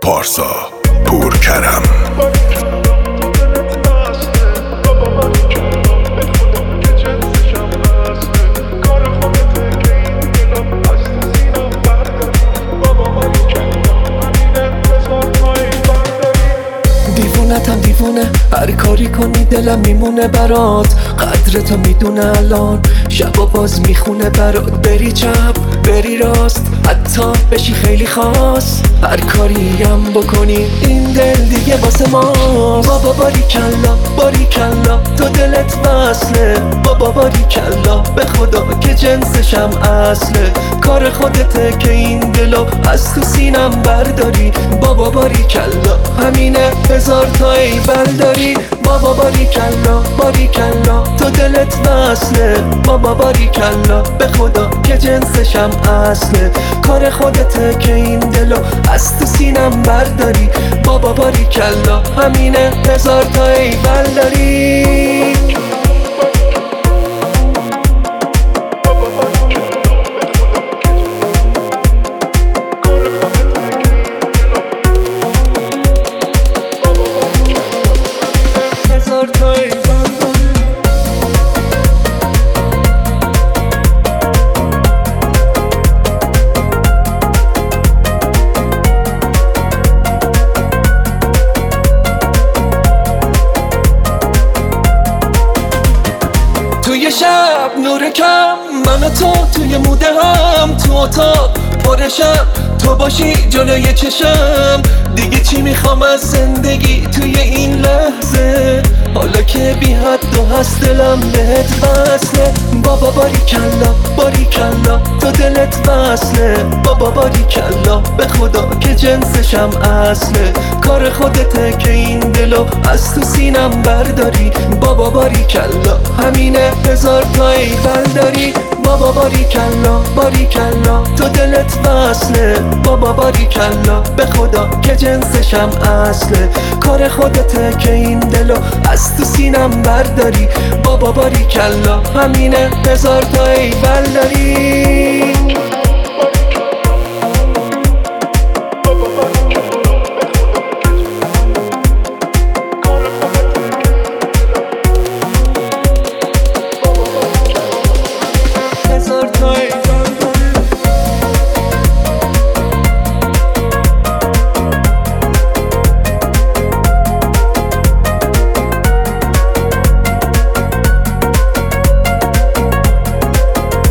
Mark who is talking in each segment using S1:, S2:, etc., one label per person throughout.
S1: پارسا پورکرم.
S2: دیوونتم دیوونه، هر کاری کنی دلم میمونه برات. قدرتو میدونه الان، شبا باز میخونه برات. بری چپ بری راست، حتی بشی خیلی خاص. هر کاریم بکنی این دل دیگه واسه ماست. بابا باریکلا باریکلا تو دلت وصله. بابا باریکلا به خدا که جنسشم اصله. کار خودته که این دلو از تو سینم برداری. بابا باریکلا همینه، هزار تا ایول داری. بابا باریکلا باریکلا تو دلت وصله. بابا باریکلا به خدا که جنسشم اصله. کار خودته که این دلو از تو سینم برداری. بابا باریکلا همینه، هزار تا ایول داری. توی شب نور کم، من و تو توی موده هم. تو اتاق پرشم تو باشی جلوی چشم. دیگه چی میخوام از زندگی توی این لحظه؟ حالا که بی حد و هست دلم بهت وصله. بابا باریکلا باریکلا تو دلت وصله. بابا باریکلا به خدا که جنسشم اصله. کار خودته که این دلو از تو سینم برداری. بابا باریکلا همینه، هزار تا ایول داری. بابا باریکلا باریکلا تو دلت وصله. بابا باریکلا به خدا که جنسشم اصله. کار خودته که این دلو از تو سینم برداری. بابا باریکلا همینه، هزار تا ایول داری.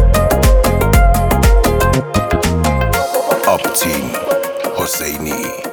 S1: حسینی